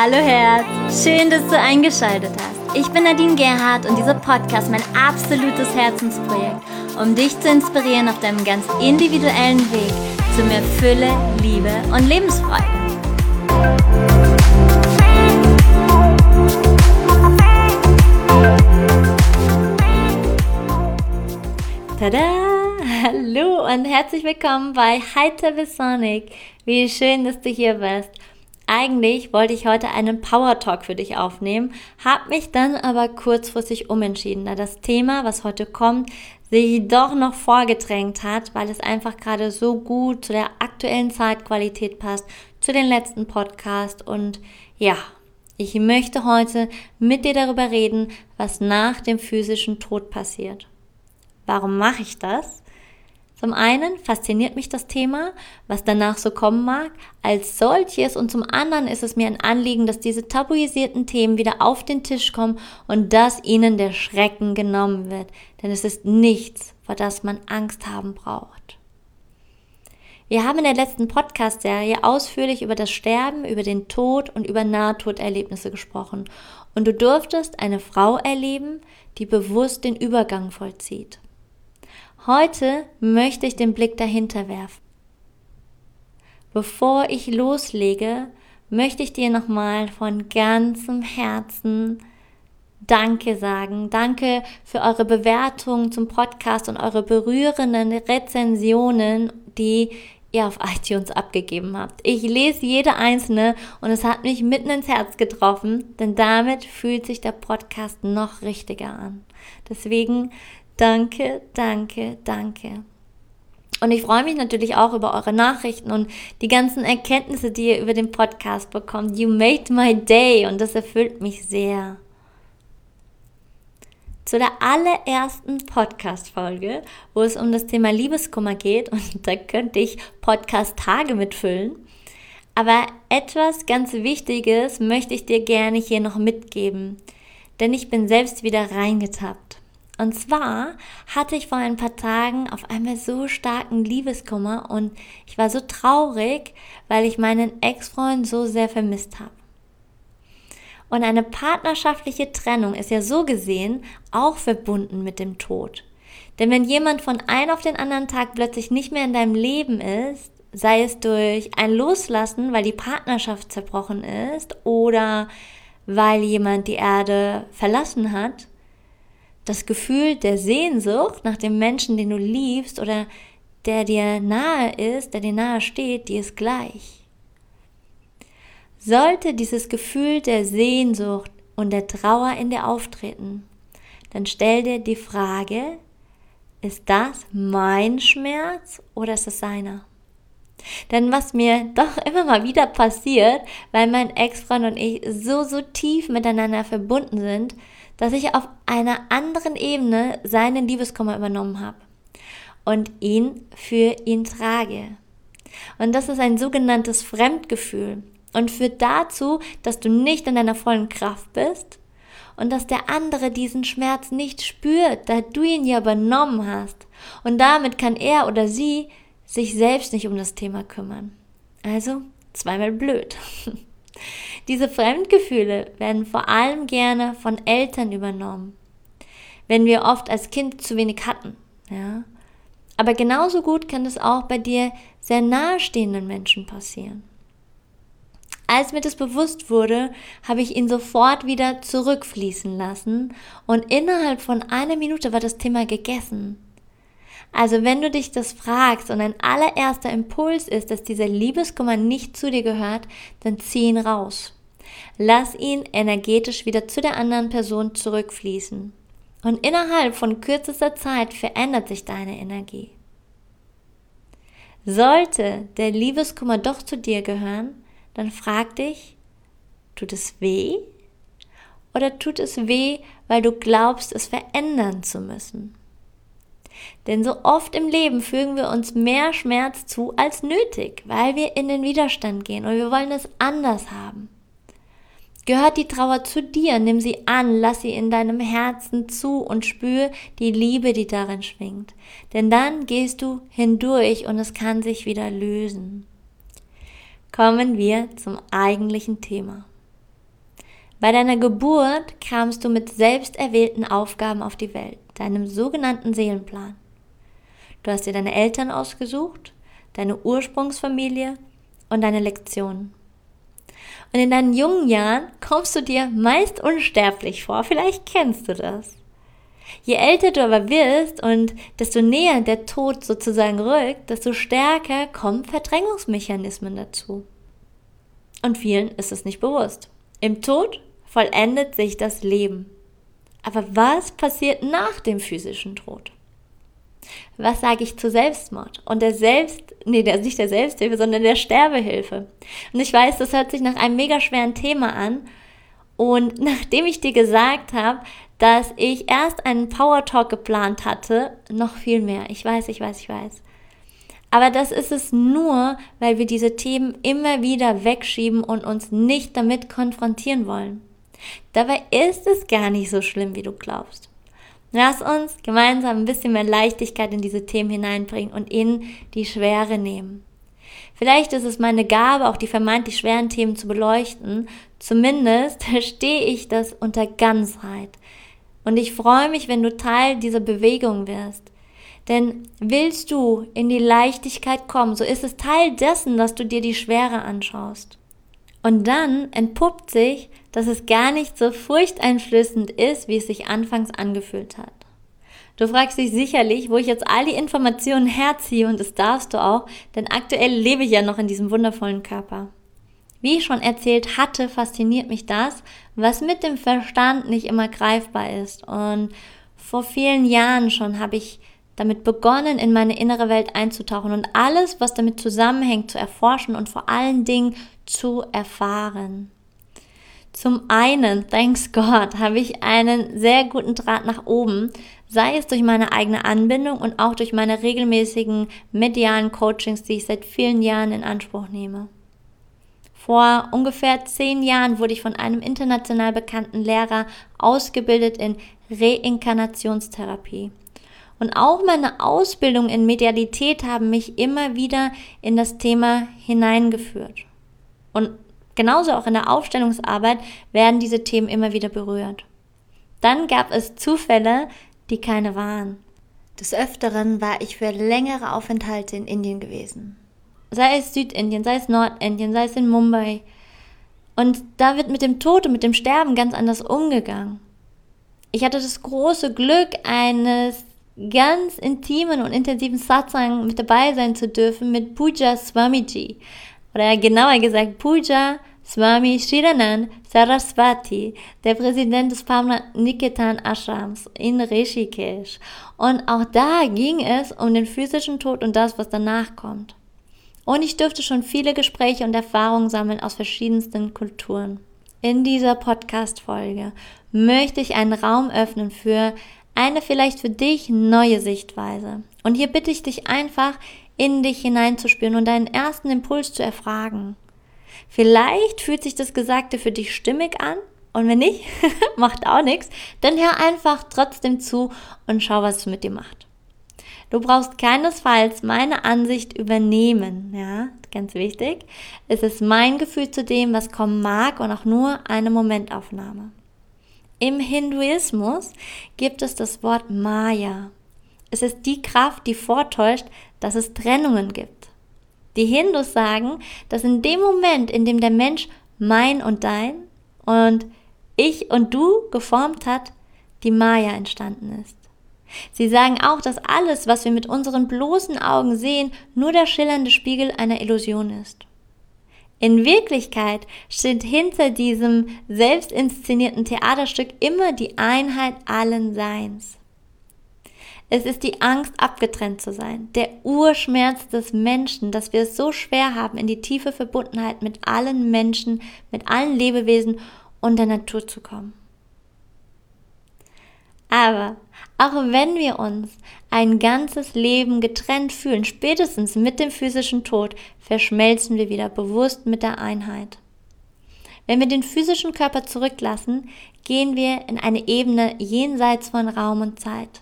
Hallo Herz, schön, dass du eingeschaltet hast. Ich bin Nadine Gerhardt und dieser Podcast ist mein absolutes Herzensprojekt, um dich zu inspirieren auf deinem ganz individuellen Weg zu mehr Fülle, Liebe und Lebensfreude. Tada! Hallo und herzlich willkommen bei Heiter bis Sonic. Wie schön, dass du hier bist. Eigentlich wollte ich heute einen Power Talk für dich aufnehmen, habe mich dann aber kurzfristig umentschieden, da das Thema, was heute kommt, sich doch noch vorgedrängt hat, weil es einfach gerade so gut zu der aktuellen Zeitqualität passt, zu den letzten Podcasts und ja, ich möchte heute mit dir darüber reden, was nach dem physischen Tod passiert. Warum mache ich das? Zum einen fasziniert mich das Thema, was danach so kommen mag, als solches, und zum anderen ist es mir ein Anliegen, dass diese tabuisierten Themen wieder auf den Tisch kommen und dass ihnen der Schrecken genommen wird, denn es ist nichts, vor das man Angst haben braucht. Wir haben in der letzten Podcast-Serie ausführlich über das Sterben, über den Tod und über Nahtoderlebnisse gesprochen und du durftest eine Frau erleben, die bewusst den Übergang vollzieht. Heute möchte ich den Blick dahinter werfen. Bevor ich loslege, möchte ich dir nochmal von ganzem Herzen Danke sagen. Danke für eure Bewertungen zum Podcast und eure berührenden Rezensionen, die ihr auf iTunes abgegeben habt. Ich lese jede einzelne und es hat mich mitten ins Herz getroffen, denn damit fühlt sich der Podcast noch richtiger an. Deswegen danke, danke, danke. Und ich freue mich natürlich auch über eure Nachrichten und die ganzen Erkenntnisse, die ihr über den Podcast bekommt. You made my day und das erfüllt mich sehr. Zu der allerersten Podcast-Folge, wo es um das Thema Liebeskummer geht, und da könnte ich Podcast-Tage mitfüllen, aber etwas ganz Wichtiges möchte ich dir gerne hier noch mitgeben, denn ich bin selbst wieder reingetappt. Und zwar hatte ich vor ein paar Tagen auf einmal so starken Liebeskummer und ich war so traurig, weil ich meinen Ex-Freund so sehr vermisst habe. Und eine partnerschaftliche Trennung ist ja so gesehen auch verbunden mit dem Tod. Denn wenn jemand von einem auf den anderen Tag plötzlich nicht mehr in deinem Leben ist, sei es durch ein Loslassen, weil die Partnerschaft zerbrochen ist oder weil jemand die Erde verlassen hat, das Gefühl der Sehnsucht nach dem Menschen, den du liebst oder der dir nahe ist, der dir nahe steht, die ist gleich. Sollte dieses Gefühl der Sehnsucht und der Trauer in dir auftreten, dann stell dir die Frage, ist das mein Schmerz oder ist es seiner? Denn was mir doch immer mal wieder passiert, weil mein Ex-Freund und ich so tief miteinander verbunden sind, dass ich auf einer anderen Ebene seinen Liebeskummer übernommen habe und ihn für ihn trage. Und das ist ein sogenanntes Fremdgefühl und führt dazu, dass du nicht in deiner vollen Kraft bist und dass der andere diesen Schmerz nicht spürt, da du ihn ja übernommen hast. Und damit kann er oder sie sich selbst nicht um das Thema kümmern. Also zweimal blöd. Diese Fremdgefühle werden vor allem gerne von Eltern übernommen, wenn wir oft als Kind zu wenig hatten. Ja? Aber genauso gut kann es auch bei dir sehr nahestehenden Menschen passieren. Als mir das bewusst wurde, habe ich ihn sofort wieder zurückfließen lassen und innerhalb von einer Minute war das Thema gegessen. Also wenn du dich das fragst und ein allererster Impuls ist, dass dieser Liebeskummer nicht zu dir gehört, dann zieh ihn raus. Lass ihn energetisch wieder zu der anderen Person zurückfließen. Und innerhalb von kürzester Zeit verändert sich deine Energie. Sollte der Liebeskummer doch zu dir gehören, dann frag dich, tut es weh? Oder tut es weh, weil du glaubst, es verändern zu müssen? Denn so oft im Leben fügen wir uns mehr Schmerz zu als nötig, weil wir in den Widerstand gehen und wir wollen es anders haben. Gehört die Trauer zu dir, nimm sie an, lass sie in deinem Herzen zu und spür die Liebe, die darin schwingt. Denn dann gehst du hindurch und es kann sich wieder lösen. Kommen wir zum eigentlichen Thema. Bei deiner Geburt kamst du mit selbst erwählten Aufgaben auf die Welt, deinem sogenannten Seelenplan. Du hast dir deine Eltern ausgesucht, deine Ursprungsfamilie und deine Lektionen. Und in deinen jungen Jahren kommst du dir meist unsterblich vor, vielleicht kennst du das. Je älter du aber wirst und desto näher der Tod sozusagen rückt, desto stärker kommen Verdrängungsmechanismen dazu. Und vielen ist es nicht bewusst. Im Tod vollendet sich das Leben. Aber was passiert nach dem physischen Tod? Was sage ich zu Selbstmord und nicht der Selbsthilfe, sondern der Sterbehilfe? Und ich weiß, das hört sich nach einem mega schweren Thema an. Und nachdem ich dir gesagt habe, dass ich erst einen Power Talk geplant hatte, noch viel mehr. Ich weiß. Aber das ist es nur, weil wir diese Themen immer wieder wegschieben und uns nicht damit konfrontieren wollen. Dabei ist es gar nicht so schlimm, wie du glaubst. Lass uns gemeinsam ein bisschen mehr Leichtigkeit in diese Themen hineinbringen und ihnen die Schwere nehmen. Vielleicht ist es meine Gabe, auch die vermeintlich schweren Themen zu beleuchten. Zumindest verstehe ich das unter Ganzheit. Und ich freue mich, wenn du Teil dieser Bewegung wirst. Denn willst du in die Leichtigkeit kommen, so ist es Teil dessen, dass du dir die Schwere anschaust. Und dann entpuppt sich, dass es gar nicht so furchteinflößend ist, wie es sich anfangs angefühlt hat. Du fragst dich sicherlich, wo ich jetzt all die Informationen herziehe, und das darfst du auch, denn aktuell lebe ich ja noch in diesem wundervollen Körper. Wie ich schon erzählt hatte, fasziniert mich das, was mit dem Verstand nicht immer greifbar ist. Und vor vielen Jahren schon habe ich damit begonnen, in meine innere Welt einzutauchen und alles, was damit zusammenhängt, zu erforschen und vor allen Dingen zu erfahren. Zum einen, thanks God, habe ich einen sehr guten Draht nach oben, sei es durch meine eigene Anbindung und auch durch meine regelmäßigen medialen Coachings, die ich seit vielen Jahren in Anspruch nehme. Vor ungefähr 10 Jahren wurde ich von einem international bekannten Lehrer ausgebildet in Reinkarnationstherapie. Und auch meine Ausbildung in Medialität haben mich immer wieder in das Thema hineingeführt. Und genauso auch in der Aufstellungsarbeit werden diese Themen immer wieder berührt. Dann gab es Zufälle, die keine waren. Des Öfteren war ich für längere Aufenthalte in Indien gewesen. Sei es Südindien, sei es Nordindien, sei es in Mumbai. Und da wird mit dem Tod und mit dem Sterben ganz anders umgegangen. Ich hatte das große Glück, eines ganz intimen und intensiven Satsang mit dabei sein zu dürfen mit Pooja Swamiji. Oder genauer gesagt Pooja Swami Shiranand Saraswati, der Präsident des Padma-Niketan Ashrams in Rishikesh. Und auch da ging es um den physischen Tod und das, was danach kommt. Und ich durfte schon viele Gespräche und Erfahrungen sammeln aus verschiedensten Kulturen. In dieser Podcast-Folge möchte ich einen Raum öffnen für eine vielleicht für dich neue Sichtweise. Und hier bitte ich dich einfach, in dich hineinzuspüren und deinen ersten Impuls zu erfragen. Vielleicht fühlt sich das Gesagte für dich stimmig an und wenn nicht, macht auch nichts, dann hör einfach trotzdem zu und schau, was es mit dir macht. Du brauchst keinesfalls meine Ansicht übernehmen, ja, ganz wichtig. Es ist mein Gefühl zu dem, was kommen mag und auch nur eine Momentaufnahme. Im Hinduismus gibt es das Wort Maya. Es ist die Kraft, die vortäuscht, dass es Trennungen gibt. Die Hindus sagen, dass in dem Moment, in dem der Mensch mein und dein und ich und du geformt hat, die Maya entstanden ist. Sie sagen auch, dass alles, was wir mit unseren bloßen Augen sehen, nur der schillernde Spiegel einer Illusion ist. In Wirklichkeit steht hinter diesem selbst inszenierten Theaterstück immer die Einheit allen Seins. Es ist die Angst, abgetrennt zu sein, der Urschmerz des Menschen, dass wir es so schwer haben, in die tiefe Verbundenheit mit allen Menschen, mit allen Lebewesen und der Natur zu kommen. Aber auch wenn wir uns ein ganzes Leben getrennt fühlen, spätestens mit dem physischen Tod, verschmelzen wir wieder bewusst mit der Einheit. Wenn wir den physischen Körper zurücklassen, gehen wir in eine Ebene jenseits von Raum und Zeit.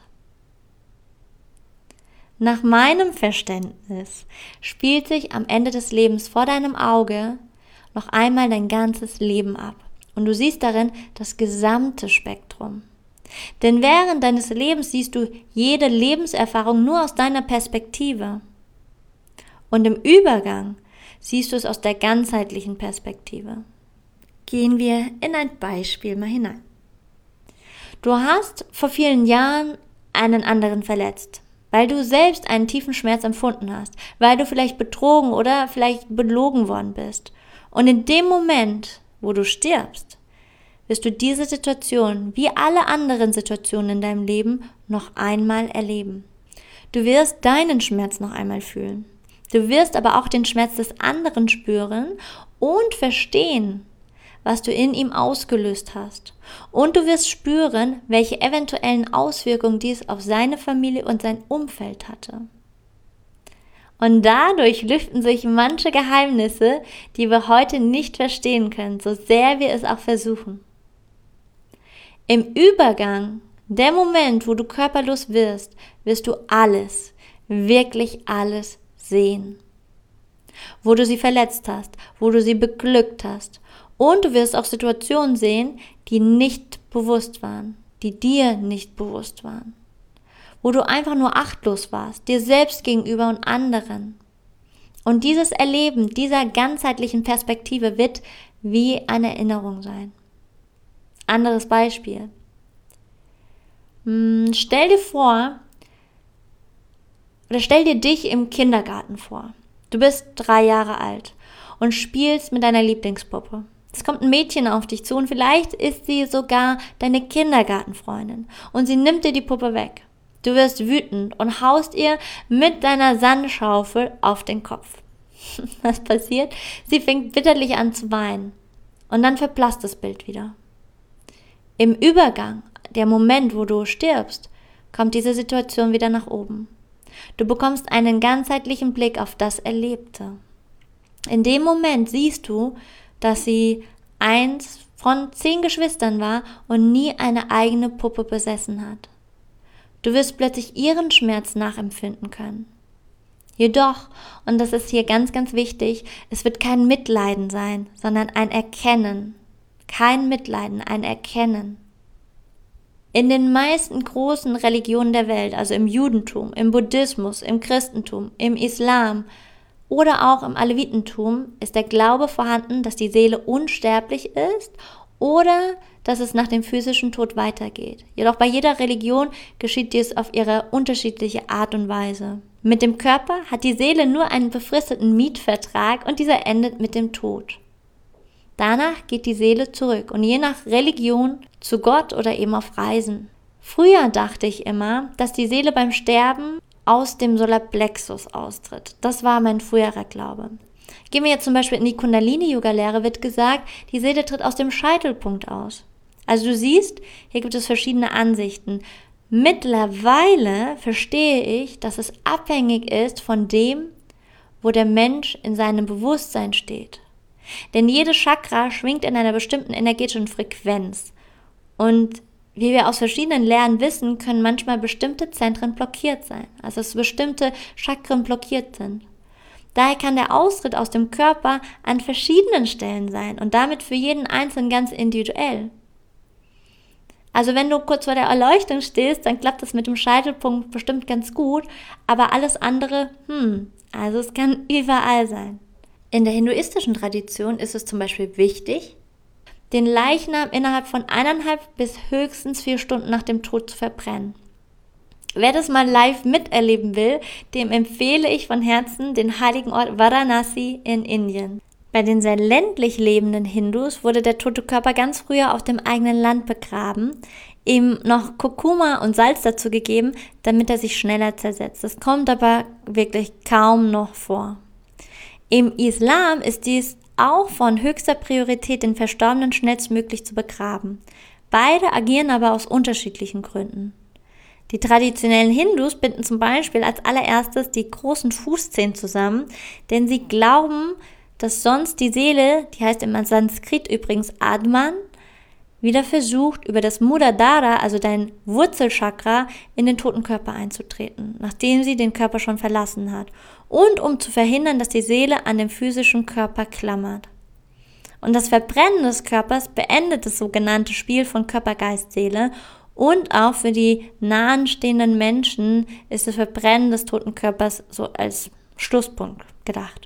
Nach meinem Verständnis spielt sich am Ende des Lebens vor deinem Auge noch einmal dein ganzes Leben ab. Und du siehst darin das gesamte Spektrum. Denn während deines Lebens siehst du jede Lebenserfahrung nur aus deiner Perspektive. Und im Übergang siehst du es aus der ganzheitlichen Perspektive. Gehen wir in ein Beispiel mal hinein. Du hast vor vielen Jahren einen anderen verletzt, weil du selbst einen tiefen Schmerz empfunden hast, weil du vielleicht betrogen oder vielleicht belogen worden bist. Und in dem Moment, wo du stirbst, wirst du diese Situation, wie alle anderen Situationen in deinem Leben, noch einmal erleben. Du wirst deinen Schmerz noch einmal fühlen. Du wirst aber auch den Schmerz des anderen spüren und verstehen, was du in ihm ausgelöst hast. Und du wirst spüren, welche eventuellen Auswirkungen dies auf seine Familie und sein Umfeld hatte. Und dadurch lüften sich manche Geheimnisse, die wir heute nicht verstehen können, so sehr wir es auch versuchen. Im Übergang, der Moment, wo du körperlos wirst, wirst du alles, wirklich alles sehen. Wo du sie verletzt hast, wo du sie beglückt hast. Und du wirst auch Situationen sehen, die nicht bewusst waren, die dir nicht bewusst waren. Wo du einfach nur achtlos warst, dir selbst gegenüber und anderen. Und dieses Erleben dieser ganzheitlichen Perspektive wird wie eine Erinnerung sein. Anderes Beispiel. Stell dir dich im Kindergarten vor. Du bist 3 Jahre alt und spielst mit deiner Lieblingspuppe. Es kommt ein Mädchen auf dich zu und vielleicht ist sie sogar deine Kindergartenfreundin und sie nimmt dir die Puppe weg. Du wirst wütend und haust ihr mit deiner Sandschaufel auf den Kopf. Was passiert? Sie fängt bitterlich an zu weinen und dann verblasst das Bild wieder. Im Übergang, der Moment, wo du stirbst, kommt diese Situation wieder nach oben. Du bekommst einen ganzheitlichen Blick auf das Erlebte. In dem Moment siehst du, dass sie eins von 10 Geschwistern war und nie eine eigene Puppe besessen hat. Du wirst plötzlich ihren Schmerz nachempfinden können. Jedoch, und das ist hier ganz, ganz wichtig, es wird kein Mitleiden sein, sondern ein Erkennen. Kein Mitleiden, ein Erkennen. In den meisten großen Religionen der Welt, also im Judentum, im Buddhismus, im Christentum, im Islam oder auch im Alevitentum, ist der Glaube vorhanden, dass die Seele unsterblich ist oder dass es nach dem physischen Tod weitergeht. Jedoch bei jeder Religion geschieht dies auf ihre unterschiedliche Art und Weise. Mit dem Körper hat die Seele nur einen befristeten Mietvertrag und dieser endet mit dem Tod. Danach geht die Seele zurück und je nach Religion zu Gott oder eben auf Reisen. Früher dachte ich immer, dass die Seele beim Sterben aus dem Solarplexus austritt. Das war mein früherer Glaube. Gehen wir jetzt zum Beispiel in die Kundalini-Yoga-Lehre, wird gesagt, die Seele tritt aus dem Scheitelpunkt aus. Also du siehst, hier gibt es verschiedene Ansichten. Mittlerweile verstehe ich, dass es abhängig ist von dem, wo der Mensch in seinem Bewusstsein steht. Denn jedes Chakra schwingt in einer bestimmten energetischen Frequenz. Und wie wir aus verschiedenen Lehren wissen, können manchmal bestimmte Zentren blockiert sein. Also dass bestimmte Chakren blockiert sind. Daher kann der Austritt aus dem Körper an verschiedenen Stellen sein und damit für jeden Einzelnen ganz individuell. Also wenn du kurz vor der Erleuchtung stehst, dann klappt das mit dem Scheitelpunkt bestimmt ganz gut, aber alles andere, also es kann überall sein. In der hinduistischen Tradition ist es zum Beispiel wichtig, den Leichnam innerhalb von 1,5 bis höchstens 4 Stunden nach dem Tod zu verbrennen. Wer das mal live miterleben will, dem empfehle ich von Herzen den heiligen Ort Varanasi in Indien. Bei den sehr ländlich lebenden Hindus wurde der tote Körper ganz früher auf dem eigenen Land begraben, ihm noch Kurkuma und Salz dazu gegeben, damit er sich schneller zersetzt. Das kommt aber wirklich kaum noch vor. Im Islam ist dies auch von höchster Priorität, den Verstorbenen schnellstmöglich zu begraben. Beide agieren aber aus unterschiedlichen Gründen. Die traditionellen Hindus binden zum Beispiel als allererstes die großen Fußzehen zusammen, denn sie glauben, dass sonst die Seele, die heißt im Sanskrit übrigens Atman, wieder versucht, über das Muladhara, also dein Wurzelchakra, in den toten Körper einzutreten, nachdem sie den Körper schon verlassen hat. Und um zu verhindern, dass die Seele an dem physischen Körper klammert. Und das Verbrennen des Körpers beendet das sogenannte Spiel von Körper, Geist, Seele. Und auch für die nahenstehenden Menschen ist das Verbrennen des toten Körpers so als Schlusspunkt gedacht.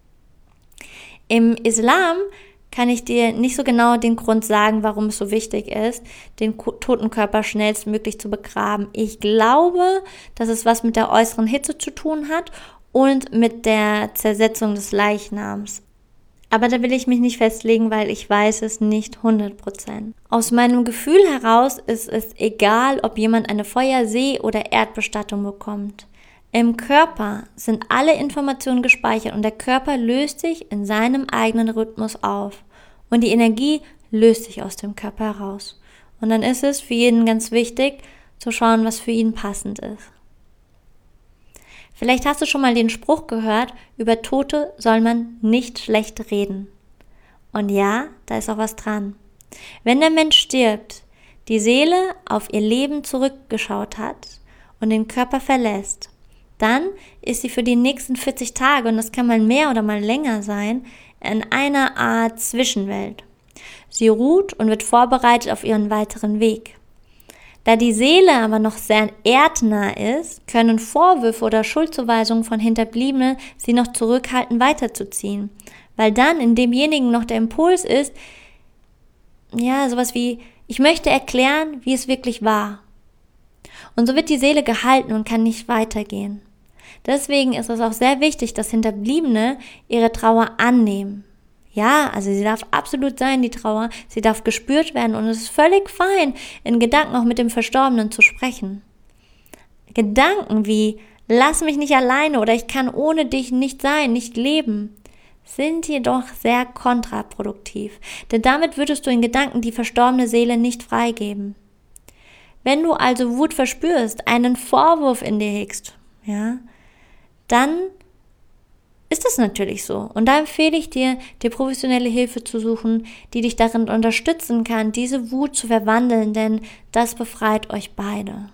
Im Islam kann ich dir nicht so genau den Grund sagen, warum es so wichtig ist, den toten Körper schnellstmöglich zu begraben. Ich glaube, dass es was mit der äußeren Hitze zu tun hat und mit der Zersetzung des Leichnams. Aber da will ich mich nicht festlegen, weil ich weiß es nicht 100%. Aus meinem Gefühl heraus ist es egal, ob jemand eine Feuer-, See- oder Erdbestattung bekommt. Im Körper sind alle Informationen gespeichert und der Körper löst sich in seinem eigenen Rhythmus auf. Und die Energie löst sich aus dem Körper heraus. Und dann ist es für jeden ganz wichtig, zu schauen, was für ihn passend ist. Vielleicht hast du schon mal den Spruch gehört, über Tote soll man nicht schlecht reden. Und ja, da ist auch was dran. Wenn der Mensch stirbt, die Seele auf ihr Leben zurückgeschaut hat und den Körper verlässt, dann ist sie für die nächsten 40 Tage, und das kann mal mehr oder mal länger sein, in einer Art Zwischenwelt. Sie ruht und wird vorbereitet auf ihren weiteren Weg. Da die Seele aber noch sehr erdnah ist, können Vorwürfe oder Schuldzuweisungen von Hinterbliebenen sie noch zurückhalten, weiterzuziehen. Weil dann in demjenigen noch der Impuls ist, ja, sowas wie, ich möchte erklären, wie es wirklich war. Und so wird die Seele gehalten und kann nicht weitergehen. Deswegen ist es auch sehr wichtig, dass Hinterbliebene ihre Trauer annehmen. Ja, also sie darf absolut sein, die Trauer. Sie darf gespürt werden und es ist völlig fein, in Gedanken auch mit dem Verstorbenen zu sprechen. Gedanken wie, lass mich nicht alleine oder ich kann ohne dich nicht sein, nicht leben, sind jedoch sehr kontraproduktiv. Denn damit würdest du in Gedanken die verstorbene Seele nicht freigeben. Wenn du also Wut verspürst, einen Vorwurf in dir hegst, ja, dann ist das natürlich so. Und da empfehle ich dir, professionelle Hilfe zu suchen, die dich darin unterstützen kann, diese Wut zu verwandeln, denn das befreit euch beide.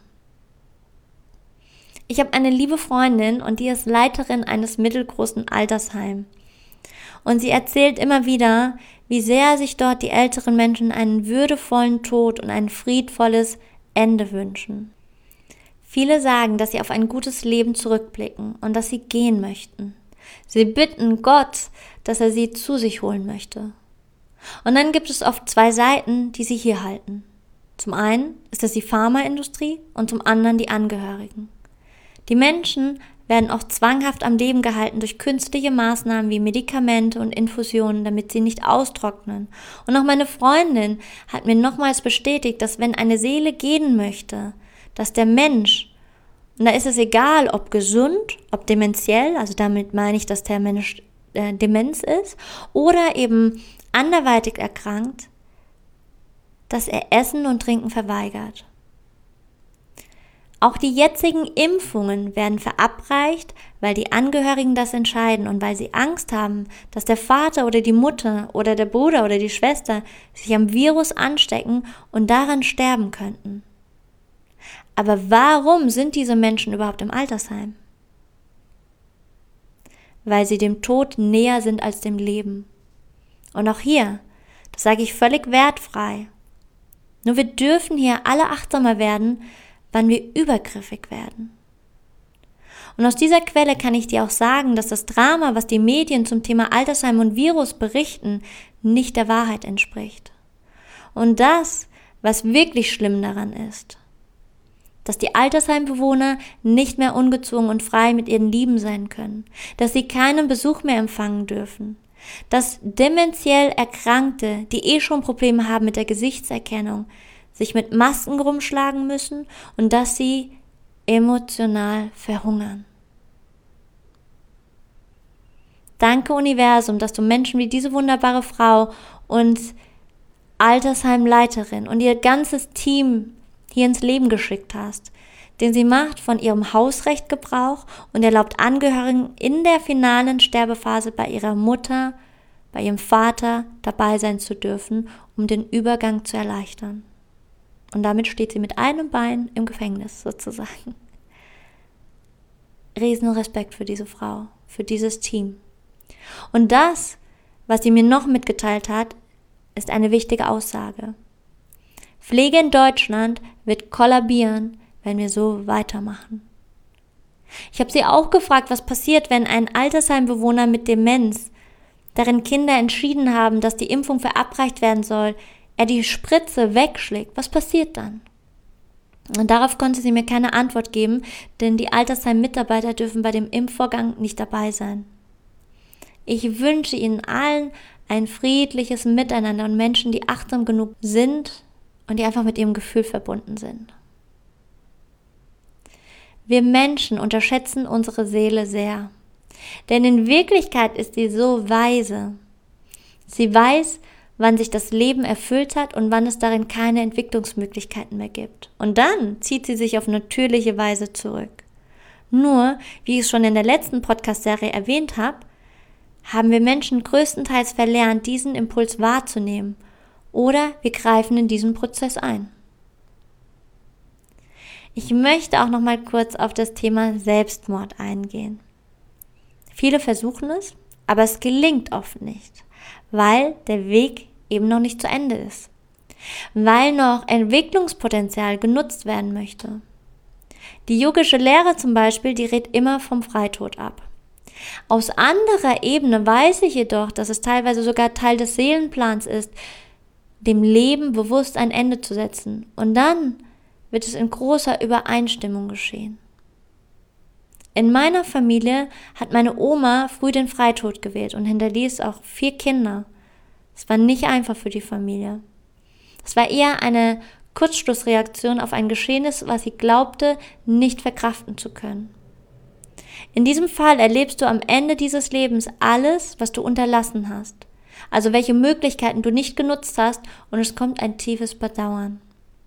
Ich habe eine liebe Freundin und die ist Leiterin eines mittelgroßen Altersheims. Und sie erzählt immer wieder, wie sehr sich dort die älteren Menschen einen würdevollen Tod und ein friedvolles Ende wünschen. Viele sagen, dass sie auf ein gutes Leben zurückblicken und dass sie gehen möchten. Sie bitten Gott, dass er sie zu sich holen möchte. Und dann gibt es oft zwei Seiten, die sie hier halten. Zum einen ist es die Pharmaindustrie und zum anderen die Angehörigen. Die Menschen werden auch zwanghaft am Leben gehalten durch künstliche Maßnahmen wie Medikamente und Infusionen, damit sie nicht austrocknen. Und auch meine Freundin hat mir nochmals bestätigt, dass wenn eine Seele gehen möchte, dass der Mensch, und da ist es egal, ob gesund, ob dementiell, also damit meine ich, dass der Mensch Demenz ist, oder eben anderweitig erkrankt, dass er Essen und Trinken verweigert. Auch die jetzigen Impfungen werden verabreicht, weil die Angehörigen das entscheiden und weil sie Angst haben, dass der Vater oder die Mutter oder der Bruder oder die Schwester sich am Virus anstecken und daran sterben könnten. Aber warum sind diese Menschen überhaupt im Altersheim? Weil sie dem Tod näher sind als dem Leben. Und auch hier, das sage ich völlig wertfrei. Nur wir dürfen hier alle achtsamer werden, wann wir übergriffig werden. Und aus dieser Quelle kann ich dir auch sagen, dass das Drama, was die Medien zum Thema Altersheim und Virus berichten, nicht der Wahrheit entspricht. Und das, was wirklich schlimm daran ist, dass die Altersheimbewohner nicht mehr ungezwungen und frei mit ihren Lieben sein können, dass sie keinen Besuch mehr empfangen dürfen, dass dementiell Erkrankte, die schon Probleme haben mit der Gesichtserkennung, sich mit Masken rumschlagen müssen und dass sie emotional verhungern. Danke Universum, dass du Menschen wie diese wunderbare Frau und Altersheimleiterin und ihr ganzes Team hier ins Leben geschickt hast, denn sie macht von ihrem Hausrecht Gebrauch und erlaubt Angehörigen in der finalen Sterbephase bei ihrer Mutter, bei ihrem Vater dabei sein zu dürfen, um den Übergang zu erleichtern. Und damit steht sie mit einem Bein im Gefängnis sozusagen. Riesen Respekt für diese Frau, für dieses Team. Und das, was sie mir noch mitgeteilt hat, ist eine wichtige Aussage. Pflege in Deutschland wird kollabieren, wenn wir so weitermachen. Ich habe sie auch gefragt, was passiert, wenn ein Altersheimbewohner mit Demenz, deren Kinder entschieden haben, dass die Impfung verabreicht werden soll, er die Spritze wegschlägt. Was passiert dann? Und darauf konnte sie mir keine Antwort geben, denn die Altersheim-Mitarbeiter dürfen bei dem Impfvorgang nicht dabei sein. Ich wünsche Ihnen allen ein friedliches Miteinander und Menschen, die achtsam genug sind und die einfach mit ihrem Gefühl verbunden sind. Wir Menschen unterschätzen unsere Seele sehr, denn in Wirklichkeit ist sie so weise. Sie weiß, wann sich das Leben erfüllt hat und wann es darin keine Entwicklungsmöglichkeiten mehr gibt. Und dann zieht sie sich auf natürliche Weise zurück. Nur, wie ich es schon in der letzten Podcast-Serie erwähnt habe, haben wir Menschen größtenteils verlernt, diesen Impuls wahrzunehmen, oder wir greifen in diesen Prozess ein. Ich möchte auch noch mal kurz auf das Thema Selbstmord eingehen. Viele versuchen es, aber es gelingt oft nicht, weil der Weg eben noch nicht zu Ende ist, weil noch Entwicklungspotenzial genutzt werden möchte. Die yogische Lehre zum Beispiel, die rät immer vom Freitod ab. Aus anderer Ebene weiß ich jedoch, dass es teilweise sogar Teil des Seelenplans ist, dem Leben bewusst ein Ende zu setzen. Und dann wird es in großer Übereinstimmung geschehen. In meiner Familie hat meine Oma früh den Freitod gewählt und hinterließ auch 4 Kinder. Es war nicht einfach für die Familie. Es war eher eine Kurzschlussreaktion auf ein Geschehnis, was sie glaubte, nicht verkraften zu können. In diesem Fall erlebst du am Ende dieses Lebens alles, was du unterlassen hast. Also welche Möglichkeiten du nicht genutzt hast, und es kommt ein tiefes Bedauern.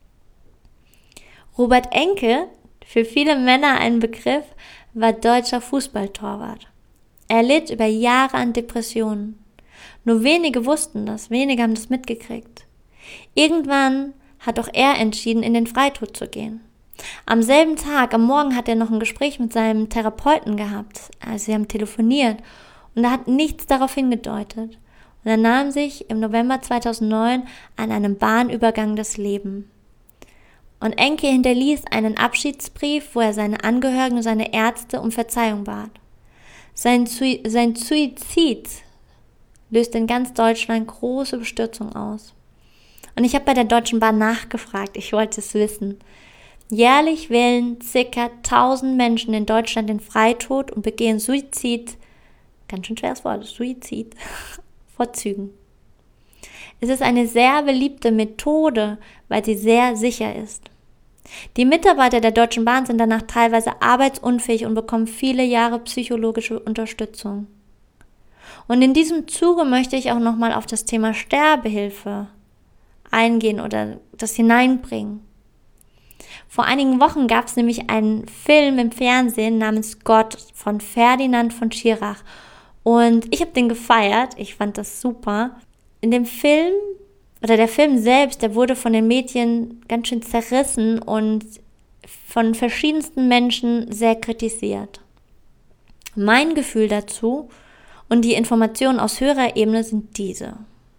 Robert Enke, für viele Männer ein Begriff, war deutscher Fußballtorwart. Er litt über Jahre an Depressionen. Nur wenige wussten das, wenige haben das mitgekriegt. Irgendwann hat auch er entschieden, in den Freitod zu gehen. Am selben Tag, am Morgen, hat er noch ein Gespräch mit seinem Therapeuten gehabt. Also sie haben telefoniert und da hat nichts darauf hingedeutet. Und er nahm sich im November 2009 an einem Bahnübergang das Leben. Und Enke hinterließ einen Abschiedsbrief, wo er seine Angehörigen und seine Ärzte um Verzeihung bat. Sein Suizid löst in ganz Deutschland große Bestürzung aus. Und ich habe bei der Deutschen Bahn nachgefragt, ich wollte es wissen. Jährlich wählen ca. 1000 Menschen in Deutschland den Freitod und begehen Suizid, ganz schön schweres Wort, Suizid, vor Zügen. Es ist eine sehr beliebte Methode, weil sie sehr sicher ist. Die Mitarbeiter der Deutschen Bahn sind danach teilweise arbeitsunfähig und bekommen viele Jahre psychologische Unterstützung. Und in diesem Zuge möchte ich auch nochmal auf das Thema Sterbehilfe eingehen oder das hineinbringen. Vor einigen Wochen gab es nämlich einen Film im Fernsehen namens Gott von Ferdinand von Schirach. Und ich habe den gefeiert, ich fand das super. In dem Film, oder der Film selbst, der wurde von den Medien ganz schön zerrissen und von verschiedensten Menschen sehr kritisiert. Mein Gefühl dazu und die Informationen aus höherer Ebene sind diese.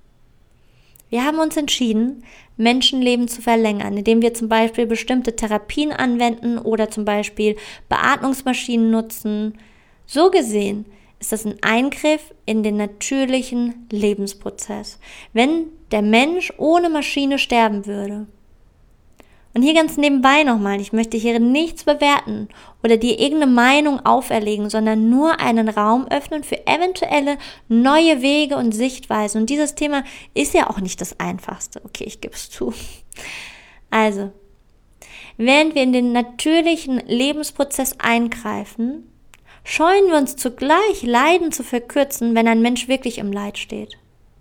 Wir haben uns entschieden, Menschenleben zu verlängern, indem wir zum Beispiel bestimmte Therapien anwenden oder zum Beispiel Beatmungsmaschinen nutzen. So gesehen ist das ein Eingriff in den natürlichen Lebensprozess, wenn der Mensch ohne Maschine sterben würde. Und hier ganz nebenbei nochmal, ich möchte hier nichts bewerten oder dir irgendeine Meinung auferlegen, sondern nur einen Raum öffnen für eventuelle neue Wege und Sichtweisen. Und dieses Thema ist ja auch nicht das Einfachste. Okay, ich gebe es zu. Also, während wir in den natürlichen Lebensprozess eingreifen, scheuen wir uns zugleich, Leiden zu verkürzen, wenn ein Mensch wirklich im Leid steht.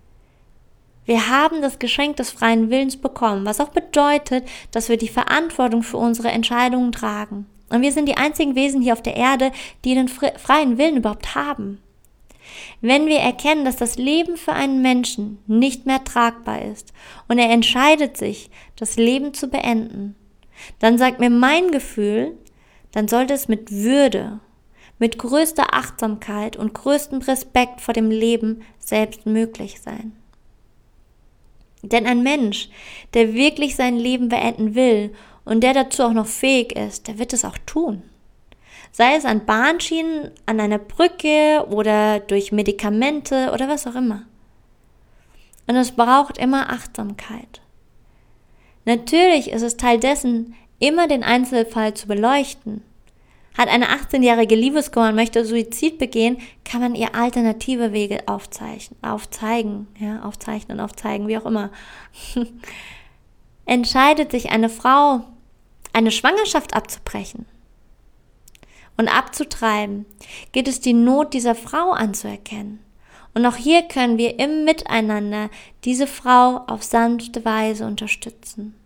Wir haben das Geschenk des freien Willens bekommen, was auch bedeutet, dass wir die Verantwortung für unsere Entscheidungen tragen. Und wir sind die einzigen Wesen hier auf der Erde, die den freien Willen überhaupt haben. Wenn wir erkennen, dass das Leben für einen Menschen nicht mehr tragbar ist und er entscheidet sich, das Leben zu beenden, dann sagt mir mein Gefühl, dann sollte es mit Würde, mit größter Achtsamkeit und größtem Respekt vor dem Leben selbst möglich sein. Denn ein Mensch, der wirklich sein Leben beenden will und der dazu auch noch fähig ist, der wird es auch tun. Sei es an Bahnschienen, an einer Brücke oder durch Medikamente oder was auch immer. Und es braucht immer Achtsamkeit. Natürlich ist es Teil dessen, immer den Einzelfall zu beleuchten. Hat eine 18-jährige Liebeskummer und möchte Suizid begehen, kann man ihr alternative Wege aufzeigen, wie auch immer. Entscheidet sich eine Frau, eine Schwangerschaft abzubrechen und abzutreiben, geht es die Not dieser Frau anzuerkennen. Und auch hier können wir im Miteinander diese Frau auf sanfte Weise unterstützen.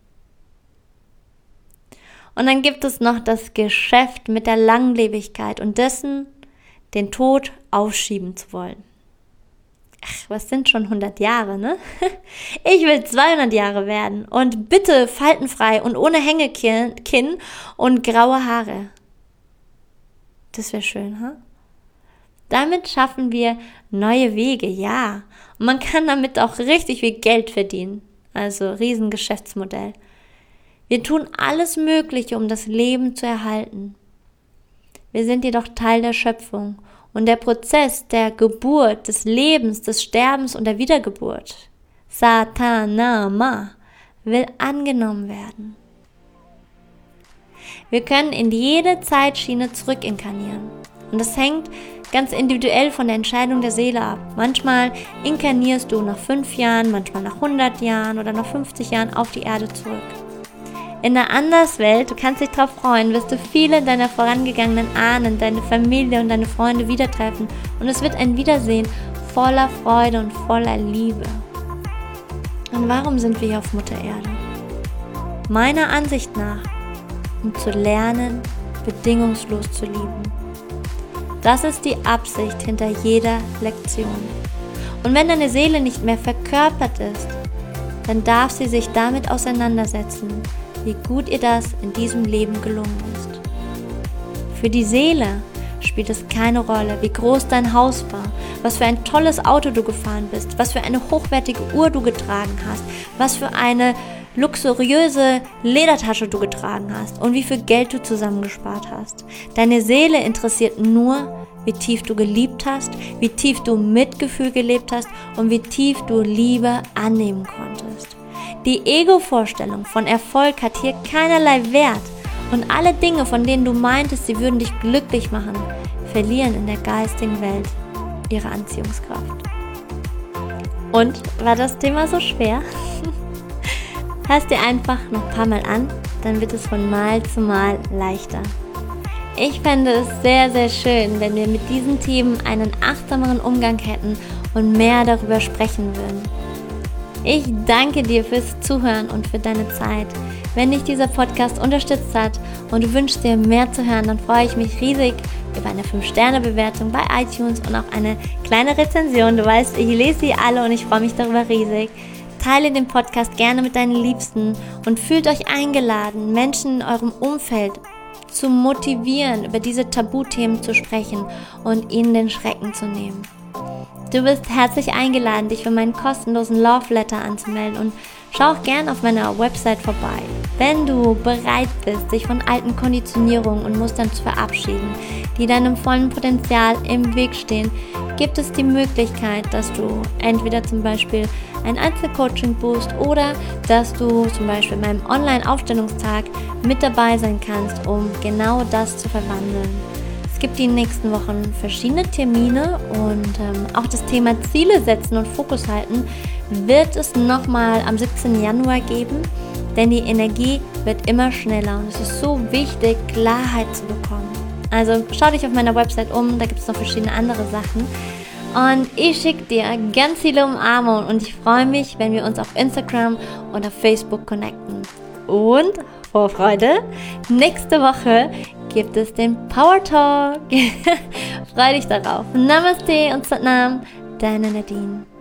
Und dann gibt es noch das Geschäft mit der Langlebigkeit und dessen, den Tod aufschieben zu wollen. Ach, was sind schon 100 Jahre, ne? Ich will 200 Jahre werden und bitte faltenfrei und ohne Hängekinn und graue Haare. Das wäre schön, ha? Damit schaffen wir neue Wege, ja. Und man kann damit auch richtig viel Geld verdienen. Also Riesengeschäftsmodell. Wir tun alles Mögliche, um das Leben zu erhalten. Wir sind jedoch Teil der Schöpfung und der Prozess der Geburt, des Lebens, des Sterbens und der Wiedergeburt, Satanama, will angenommen werden. Wir können in jede Zeitschiene zurückinkarnieren und das hängt ganz individuell von der Entscheidung der Seele ab. Manchmal inkarnierst du nach 5 Jahren, manchmal nach 100 Jahren oder nach 50 Jahren auf die Erde zurück. In der Anderswelt, du kannst dich darauf freuen, wirst du viele deiner vorangegangenen Ahnen, deine Familie und deine Freunde wieder treffen und es wird ein Wiedersehen voller Freude und voller Liebe. Und warum sind wir hier auf Mutter Erde? Meiner Ansicht nach, um zu lernen, bedingungslos zu lieben. Das ist die Absicht hinter jeder Lektion. Und wenn deine Seele nicht mehr verkörpert ist, dann darf sie sich damit auseinandersetzen, wie gut ihr das in diesem Leben gelungen ist. Für die Seele spielt es keine Rolle, wie groß dein Haus war, was für ein tolles Auto du gefahren bist, was für eine hochwertige Uhr du getragen hast, was für eine luxuriöse Ledertasche du getragen hast und wie viel Geld du zusammengespart hast. Deine Seele interessiert nur, wie tief du geliebt hast, wie tief du Mitgefühl gelebt hast und wie tief du Liebe annehmen konntest. Die Ego-Vorstellung von Erfolg hat hier keinerlei Wert und alle Dinge, von denen du meintest, sie würden dich glücklich machen, verlieren in der geistigen Welt ihre Anziehungskraft. Und war das Thema so schwer? Hörst dir einfach noch ein paar Mal an, dann wird es von Mal zu Mal leichter. Ich fände es sehr, sehr schön, wenn wir mit diesen Themen einen achtsameren Umgang hätten und mehr darüber sprechen würden. Ich danke dir fürs Zuhören und für deine Zeit. Wenn dich dieser Podcast unterstützt hat und du wünschst dir mehr zu hören, dann freue ich mich riesig über eine 5-Sterne-Bewertung bei iTunes und auch eine kleine Rezension. Du weißt, ich lese sie alle und ich freue mich darüber riesig. Teile den Podcast gerne mit deinen Liebsten und fühlt euch eingeladen, Menschen in eurem Umfeld zu motivieren, über diese Tabuthemen zu sprechen und ihnen den Schrecken zu nehmen. Du bist herzlich eingeladen, dich für meinen kostenlosen Love Letter anzumelden und schau auch gern auf meiner Website vorbei. Wenn du bereit bist, dich von alten Konditionierungen und Mustern zu verabschieden, die deinem vollen Potenzial im Weg stehen, gibt es die Möglichkeit, dass du entweder zum Beispiel ein Einzelcoaching buchst oder dass du zum Beispiel beim Online-Aufstellungstag mit dabei sein kannst, um genau das zu verwandeln. Es gibt die nächsten Wochen verschiedene Termine und auch das Thema Ziele setzen und Fokus halten wird es nochmal am 17. Januar geben, denn die Energie wird immer schneller und es ist so wichtig, Klarheit zu bekommen. Also schau dich auf meiner Website um, da gibt es noch verschiedene andere Sachen. Und ich schicke dir ganz viele Umarmungen und ich freue mich, wenn wir uns auf Instagram und auf Facebook connecten. Und, Vorfreude, nächste Woche gibt es den Power Talk. Freu dich darauf. Namaste und Satnam, deine Nadine.